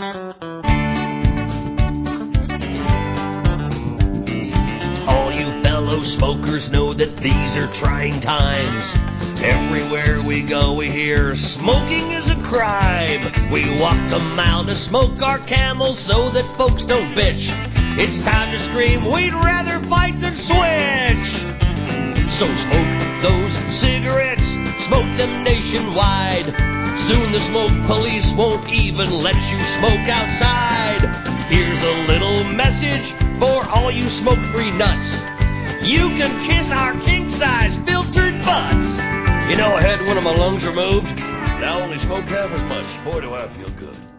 All you fellow smokers know that these are trying times. Everywhere we go we hear smoking is a crime. We walk a mile to smoke our Camels so that folks don't bitch. It's time to scream, we'd rather fight than switch. So smoke those cigarettes, smoke them nationwide. Soon the smoke police won't even let you smoke outside. Here's a little message for all you smoke-free nuts. You can kiss our king-size filtered butts. You know, I had one of my lungs removed. Now I only smoke half as much. Boy, do I feel good.